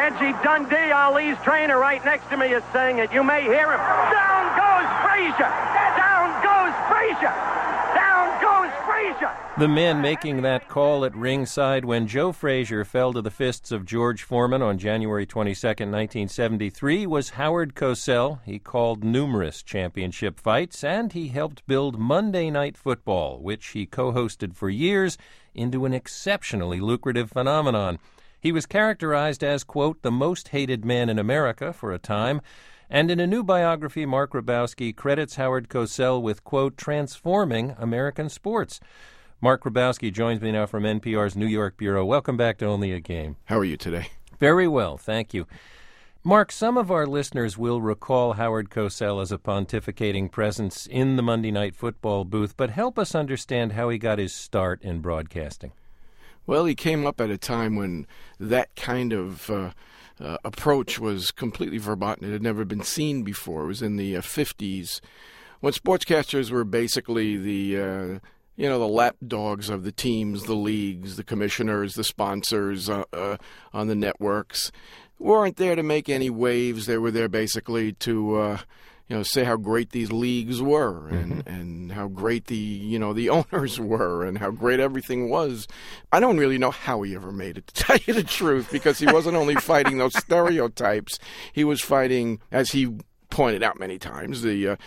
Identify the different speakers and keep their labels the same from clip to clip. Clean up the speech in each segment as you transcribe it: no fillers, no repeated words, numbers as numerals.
Speaker 1: Reggie Dundee, Ali's trainer, right next to me, is saying it. You may hear him. Down goes Frazier! Down goes Frazier! Down goes Frazier!
Speaker 2: The men making that call at ringside when Joe Frazier fell to the fists of George Foreman on January 22, 1973, was Howard Cosell. He called numerous championship fights, and he helped build Monday Night Football, which he co-hosted for years, into an exceptionally lucrative phenomenon. He was characterized as, quote, the most hated man in America for a time, and in a new biography, Mark Grabowski credits Howard Cosell with, quote, transforming American sports. Mark Grabowski joins me now from NPR's New York Bureau. Welcome back to Only a Game.
Speaker 3: How are you today?
Speaker 2: Very well, thank you. Mark, some of our listeners will recall Howard Cosell as a pontificating presence in the Monday Night Football booth, but help us understand how he got his start in broadcasting.
Speaker 3: Well, he came up at a time when that kind of approach was completely verboten. It had never been seen before. It was in the 50s, when sportscasters were basically the lapdogs of the teams, the leagues, the commissioners, the sponsors on the networks. Weren't there to make any waves. They were there basically to say how great these leagues were and how great the owners were and how great everything was. I don't really know how he ever made it, to tell you the truth, because he wasn't only fighting those stereotypes. He was fighting, as he pointed out many times, the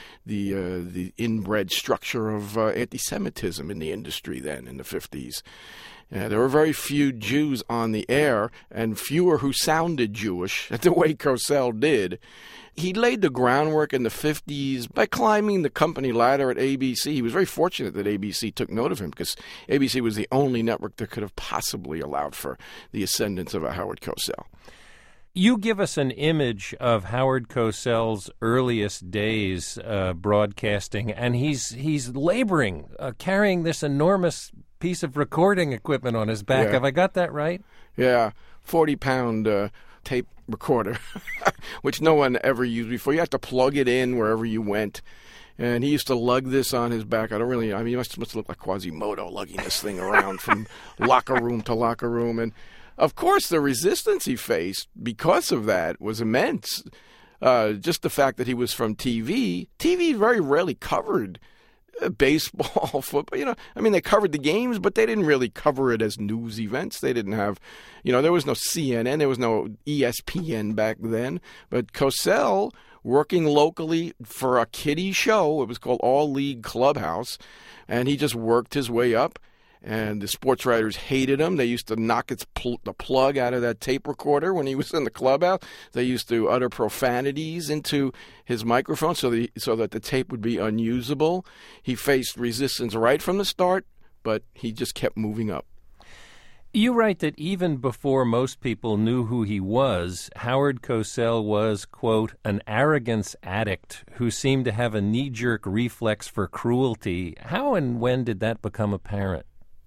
Speaker 3: inbred structure of anti-Semitism in the industry then in the 50s. There were very few Jews on the air and fewer who sounded Jewish the way Cosell did. He laid the groundwork in the 50s by climbing the company ladder at ABC. He was very fortunate that ABC took note of him because ABC was the only network that could have possibly allowed for the ascendance of a Howard Cosell.
Speaker 2: You give us an image of Howard Cosell's earliest days broadcasting, and he's laboring, carrying this enormous piece of recording equipment on his back.
Speaker 3: Yeah.
Speaker 2: Have I got that right?
Speaker 3: Yeah, 40-pound tape recorder, which no one ever used before. You had to plug it in wherever you went. And he used to lug this on his back. He must look like Quasimodo lugging this thing around from locker room to locker room. And, of course, the resistance he faced because of that was immense. Just the fact that he was from TV. TV very rarely covered baseball, football. They covered the games, but they didn't really cover it as news events. They didn't have, there was no CNN, there was no ESPN back then. But Cosell, working locally for a kiddie show, it was called All League Clubhouse, and he just worked his way up. And the sports writers hated him. They used to knock the plug out of that tape recorder when he was in the clubhouse. They used to utter profanities into his microphone so that the tape would be unusable. He faced resistance right from the start, but he just kept moving up.
Speaker 2: You write that even before most people knew who he was, Howard Cosell was, quote, an arrogance addict who seemed to have a knee-jerk reflex for cruelty. How and when did that become apparent?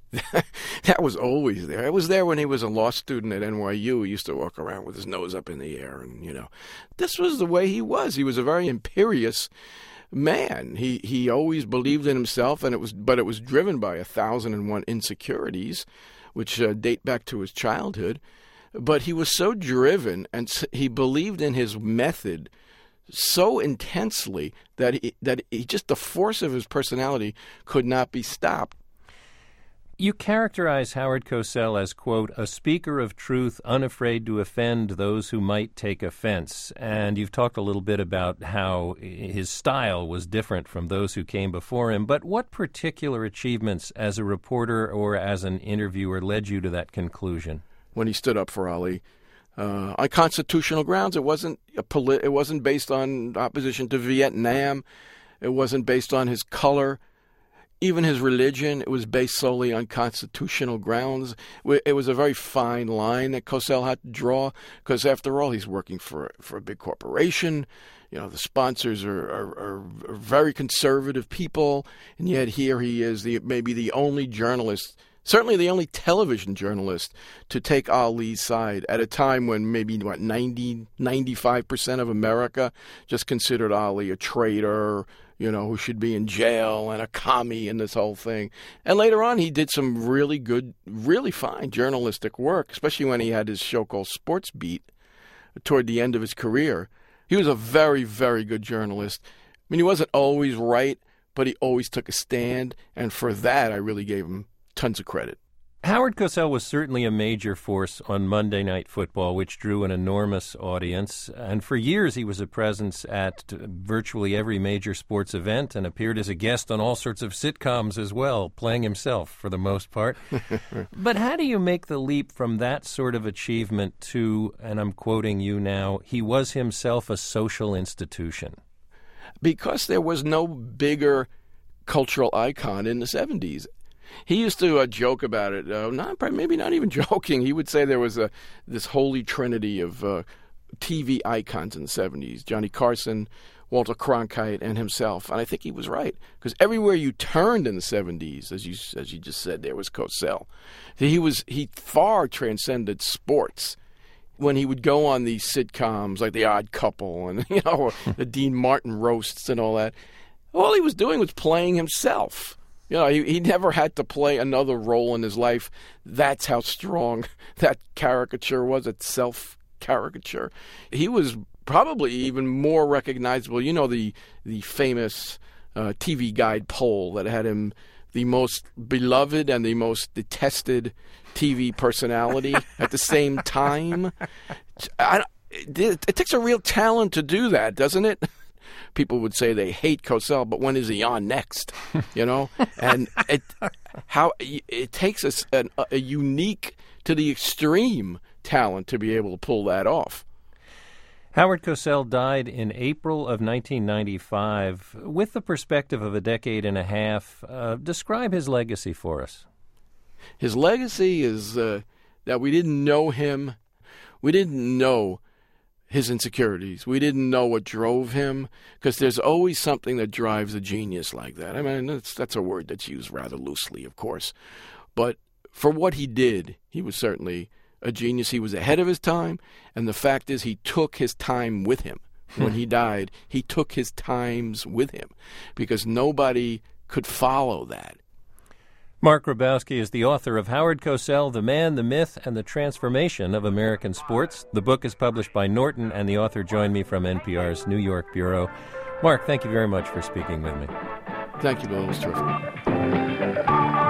Speaker 3: That was always there. It was there when he was a law student at NYU. He used to walk around with his nose up in the air, and this was the way he was. He was a very imperious man. He always believed in himself, but it was driven by 1,001 insecurities, which date back to his childhood. But he was so driven, and he believed in his method so intensely that he just the force of his personality could not be stopped.
Speaker 2: You characterize Howard Cosell as, quote, a speaker of truth, unafraid to offend those who might take offense. And you've talked a little bit about how his style was different from those who came before him. But what particular achievements as a reporter or as an interviewer led you to that conclusion?
Speaker 3: When he stood up for Ali, on constitutional grounds, it wasn't based on opposition to Vietnam. It wasn't based on his color. Even his religion, it was based solely on constitutional grounds. It was a very fine line that Cosell had to draw because, after all, he's working for a big corporation. The sponsors are very conservative people, and yet here he is, maybe the only journalist, certainly the only television journalist, to take Ali's side at a time when maybe, 95% of America just considered Ali a traitor, who should be in jail and a commie and this whole thing. And later on, he did some really good, really fine journalistic work, especially when he had his show called Sports Beat, toward the end of his career. He was a very, very good journalist. I mean, he wasn't always right, but he always took a stand, and for that, I really gave him tons of credit.
Speaker 2: Howard Cosell was certainly a major force on Monday Night Football, which drew an enormous audience. And for years, he was a presence at virtually every major sports event and appeared as a guest on all sorts of sitcoms as well, playing himself for the most part. But how do you make the leap from that sort of achievement to, and I'm quoting you now, he was himself a social institution?
Speaker 3: Because there was no bigger cultural icon in the 70s. He used to joke about it, maybe not even joking. He would say there was this holy trinity of TV icons in the 70s, Johnny Carson, Walter Cronkite, and himself. And I think he was right, because everywhere you turned in the 70s, as you just said, there was Cosell. He far transcended sports. When he would go on these sitcoms like The Odd Couple and the Dean Martin roasts and all that, all he was doing was playing himself. He never had to play another role in his life. That's how strong that caricature was, its self-caricature. He was probably even more recognizable. The famous TV Guide poll that had him the most beloved and the most detested TV personality at the same time. It takes a real talent to do that, doesn't it? People would say they hate Cosell, but when is he on next? And it takes a unique to the extreme talent to be able to pull that off.
Speaker 2: Howard Cosell died in April of 1995. With the perspective of a decade and a half, describe his legacy for us.
Speaker 3: His legacy is that we didn't know him. We didn't know his insecurities. We didn't know what drove him, because there's always something that drives a genius like that. I mean, that's a word that's used rather loosely, of course. But for what he did, he was certainly a genius. He was ahead of his time, and the fact is he took his time with him. When he died, he took his times with him, because nobody could follow that.
Speaker 2: Mark Grabowski is the author of Howard Cosell, The Man, the Myth, and the Transformation of American Sports. The book is published by Norton, and the author joined me from NPR's New York bureau. Mark, thank you very much for speaking with me.
Speaker 3: Thank you, Bill. It was terrific.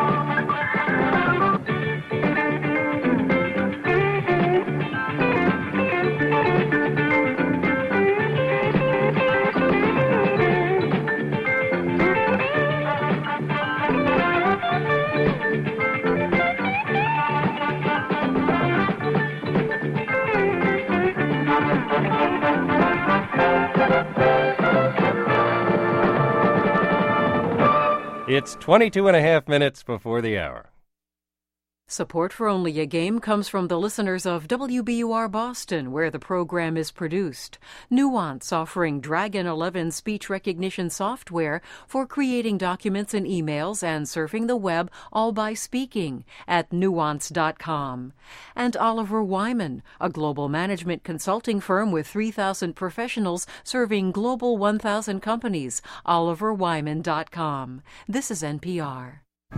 Speaker 2: It's 22 and a half minutes before the hour.
Speaker 4: Support for Only a Game comes from the listeners of WBUR Boston, where the program is produced. Nuance, offering Dragon 11 speech recognition software for creating documents and emails and surfing the web, all by speaking, at nuance.com. And Oliver Wyman, a global management consulting firm with 3,000 professionals serving global 1,000 companies, oliverwyman.com. This is NPR.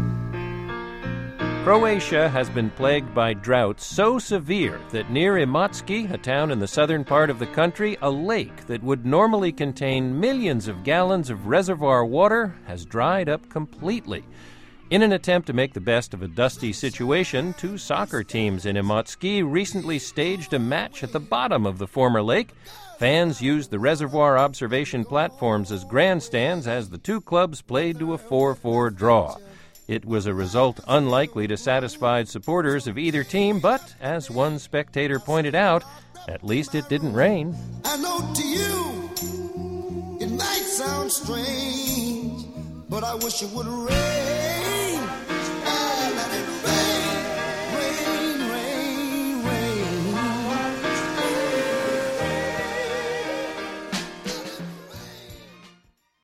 Speaker 2: Croatia has been plagued by droughts so severe that near Imotski, a town in the southern part of the country, a lake that would normally contain millions of gallons of reservoir water has dried up completely. In an attempt to make the best of a dusty situation, 2 soccer teams in Imotski recently staged a match at the bottom of the former lake. Fans used the reservoir observation platforms as grandstands as the 2 clubs played to a 4-4 draw. It was a result unlikely to satisfy supporters of either team, but, as one spectator pointed out, at least it didn't rain.
Speaker 5: I know to you it might sound strange, but I wish it would rain.